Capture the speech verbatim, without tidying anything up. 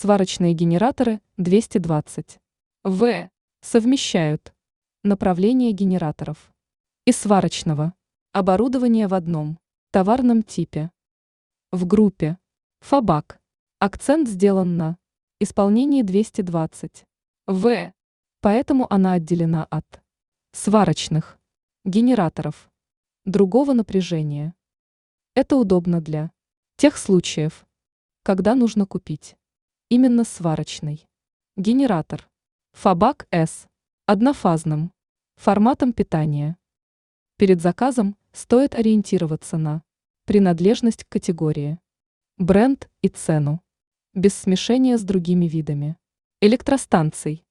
Сварочные генераторы двести двадцать вольт совмещают направление генераторов и сварочного оборудования в одном товарном типе. В группе Фабак акцент сделан на исполнении двести двадцать вольт, поэтому она отделена от сварочных генераторов другого напряжения. Это удобно для тех случаев, когда нужно купить именно сварочный генератор Фабак С однофазным форматом питания. Перед заказом стоит ориентироваться на принадлежность к категории, бренд и цену, без смешения с другими видами электростанций.